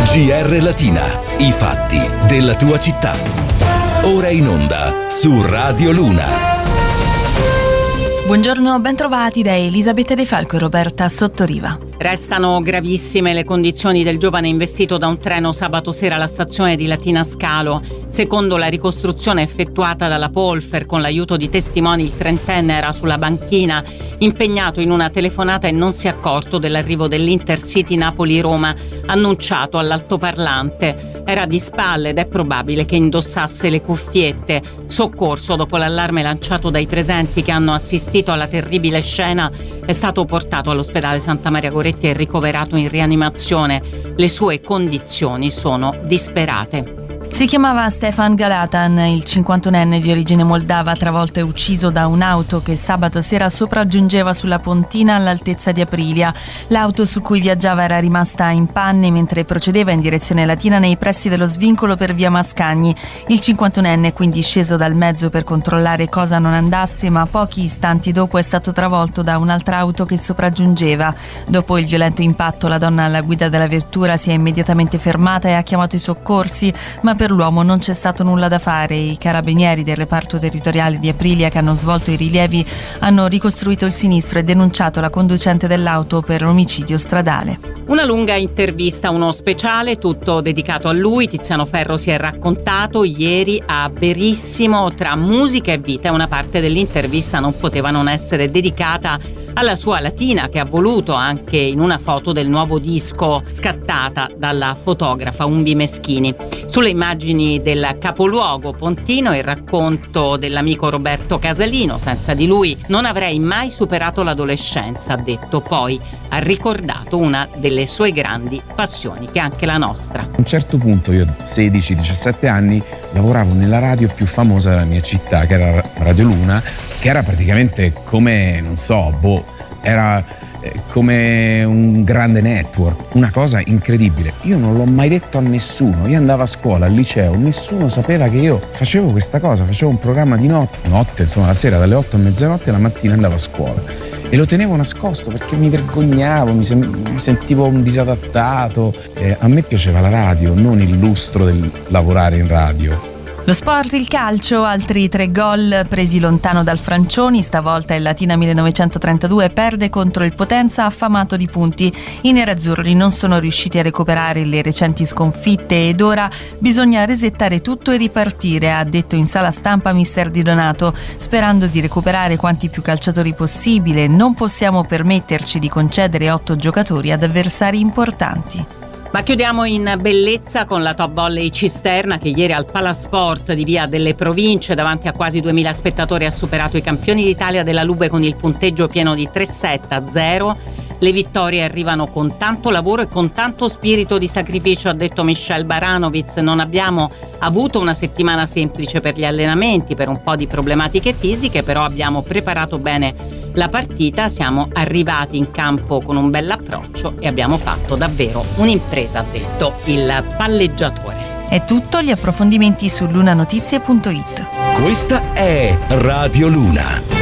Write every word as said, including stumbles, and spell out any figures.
G R Latina, i fatti della tua città. Ora in onda su Radio Luna. Buongiorno, bentrovati da Elisabetta De Falco e Roberta Sottoriva. Restano gravissime le condizioni del giovane investito da un treno sabato sera alla stazione di Latina Scalo. Secondo la ricostruzione effettuata dalla Polfer con l'aiuto di testimoni, il trentenne era sulla banchina, impegnato in una telefonata e non si è accorto dell'arrivo dell'Intercity Napoli-Roma, annunciato all'altoparlante. Era di spalle ed è probabile che indossasse le cuffiette. Soccorso dopo l'allarme lanciato dai presenti che hanno assistito alla terribile scena, è stato portato all'ospedale Santa Maria Goretti e ricoverato in rianimazione. Le sue condizioni sono disperate. Si chiamava Stefan Galatan, il cinquantunenne di origine moldava, travolto e ucciso da un'auto che sabato sera sopraggiungeva sulla Pontina all'altezza di Aprilia. L'auto su cui viaggiava era rimasta in panne mentre procedeva in direzione Latina nei pressi dello svincolo per via Mascagni. Il cinquantunenne è quindi sceso dal mezzo per controllare cosa non andasse, ma pochi istanti dopo è stato travolto da un'altra auto che sopraggiungeva. Dopo il violento impatto, la donna alla guida della vettura si è immediatamente fermata e ha chiamato i soccorsi, ma per l'uomo non c'è stato nulla da fare. I carabinieri del reparto territoriale di Aprilia, che hanno svolto i rilievi, hanno ricostruito il sinistro e denunciato la conducente dell'auto per omicidio stradale. Una lunga intervista, uno speciale tutto dedicato a lui. Tiziano Ferro si è raccontato ieri a Verissimo. Tra musica e vita, una parte dell'intervista non poteva non essere dedicata alla sua Latina, che ha voluto anche in una foto del nuovo disco scattata dalla fotografa Umbi Meschini. Sulle immagini del capoluogo pontino il racconto dell'amico Roberto Casalino: senza di lui non avrei mai superato l'adolescenza, ha detto. Poi ha ricordato una delle sue grandi passioni, che è anche la nostra. A un certo punto, io sedici diciassette anni, lavoravo nella radio più famosa della mia città, che era Radio Luna, che era praticamente come, non so, boh, era come un grande network, una cosa incredibile. Io non l'ho mai detto a nessuno. Io andavo a scuola, al liceo, nessuno sapeva che io facevo questa cosa, facevo un programma di notte, notte insomma la sera dalle otto a mezzanotte e la mattina andavo a scuola e lo tenevo nascosto perché mi vergognavo, mi, sem- mi sentivo un disadattato. Eh, a me piaceva la radio, non il lustro del lavorare in radio. Lo sport, il calcio, altri tre gol presi lontano dal Francioni. Stavolta il Latina millenovecentotrentadue perde contro il Potenza affamato di punti. I nerazzurri non sono riusciti a recuperare le recenti sconfitte ed ora bisogna resettare tutto e ripartire, ha detto in sala stampa mister Di Donato, sperando di recuperare quanti più calciatori possibile. Non possiamo permetterci di concedere otto giocatori ad avversari importanti. Ma chiudiamo in bellezza con la top volley Cisterna, che ieri al Palasport di Via delle Province davanti a quasi duemila spettatori ha superato i campioni d'Italia della Lube con il punteggio pieno di tre sette a zero. Le vittorie arrivano con tanto lavoro e con tanto spirito di sacrificio, ha detto Michel Baranovic. Non abbiamo avuto una settimana semplice per gli allenamenti, per un po' di problematiche fisiche, però abbiamo preparato bene la partita, siamo arrivati in campo con un bell'approccio e abbiamo fatto davvero un'impresa, ha detto il palleggiatore. È tutto, gli approfondimenti su lunanotizie punto it. Questa è Radio Luna.